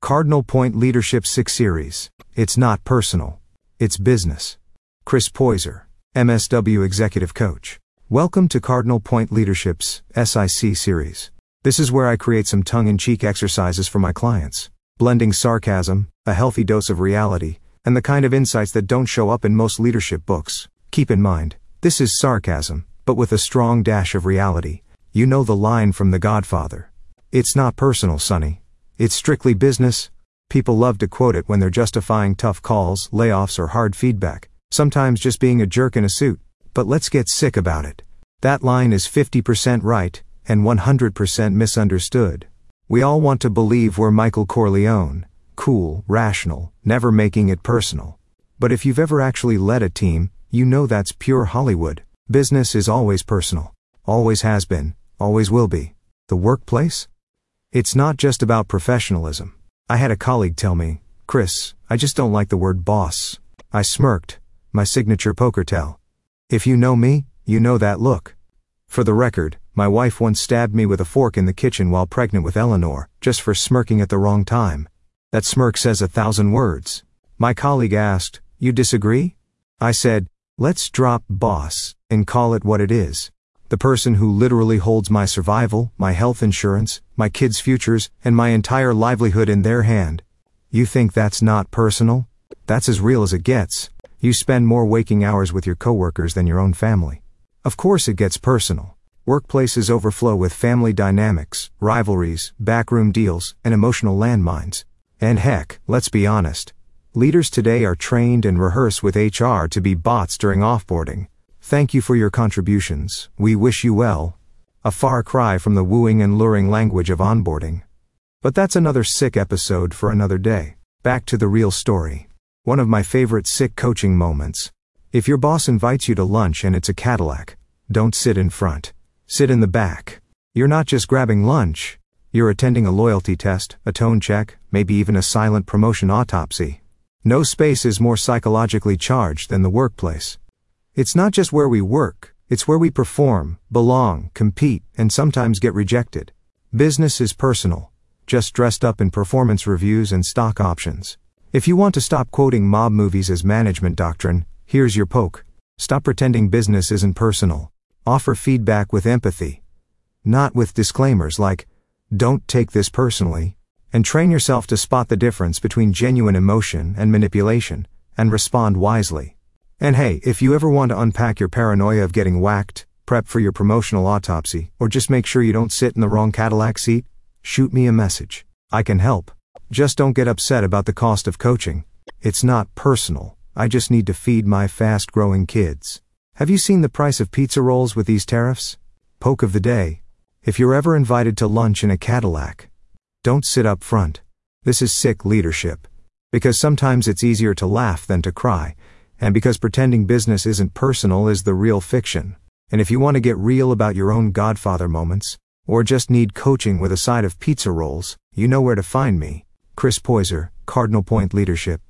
Cardinal Point Leadership 6 Series. It's not personal. It's business. Chris Poyser, MSW Executive Coach. Welcome to Cardinal Point Leadership's SIC Series. This is where I create some tongue-in-cheek exercises for my clients, blending sarcasm, a healthy dose of reality, and the kind of insights that don't show up in most leadership books. Keep in mind, this is sarcasm, but with a strong dash of reality. You know the line from The Godfather. It's not personal, Sonny. It's strictly business. People love to quote it when they're justifying tough calls, layoffs, or hard feedback, sometimes just being a jerk in a suit. But let's get sick about it. That line is 50% right, and 100% misunderstood. We all want to believe we're Michael Corleone, cool, rational, never making it personal. But if you've ever actually led a team, you know that's pure Hollywood. Business is always personal. Always has been, always will be. The workplace? It's not just about professionalism. I had a colleague tell me, "Chris, I just don't like the word boss." I smirked, my signature poker tell. If you know me, you know that look. For the record, my wife once stabbed me with a fork in the kitchen while pregnant with Eleanor, just for smirking at the wrong time. That smirk says 1,000 words. My colleague asked, "You disagree?" I said, "Let's drop boss and call it what it is. The person who literally holds my survival, my health insurance, my kids' futures, and my entire livelihood in their hand." You think that's not personal? That's as real as it gets. You spend more waking hours with your coworkers than your own family. Of course it gets personal. Workplaces overflow with family dynamics, rivalries, backroom deals, and emotional landmines. And heck, let's be honest. Leaders today are trained and rehearse with HR to be bots during offboarding. Thank you for your contributions. We wish you well. A far cry from the wooing and luring language of onboarding. But that's another sick episode for another day. Back to the real story. One of my favorite sick coaching moments. If your boss invites you to lunch and it's a Cadillac, don't sit in front. Sit in the back. You're not just grabbing lunch. You're attending a loyalty test, a tone check, maybe even a silent promotion autopsy. No space is more psychologically charged than the workplace. It's not just where we work, it's where we perform, belong, compete, and sometimes get rejected. Business is personal, just dressed up in performance reviews and stock options. If you want to stop quoting mob movies as management doctrine, here's your poke. Stop pretending business isn't personal. Offer feedback with empathy. Not with disclaimers like, "Don't take this personally," and train yourself to spot the difference between genuine emotion and manipulation, and respond wisely. And hey, if you ever want to unpack your paranoia of getting whacked, prep for your promotional autopsy, or just make sure you don't sit in the wrong Cadillac seat, shoot me a message. I can help. Just don't get upset about the cost of coaching. It's not personal. I just need to feed my fast-growing kids. Have you seen the price of pizza rolls with these tariffs? Poke of the day. If you're ever invited to lunch in a Cadillac, don't sit up front. This is sick leadership. Because sometimes it's easier to laugh than to cry. And because pretending business isn't personal is the real fiction. And if you want to get real about your own Godfather moments, or just need coaching with a side of pizza rolls, you know where to find me. Chris Poyser, Cardinal Point Leadership.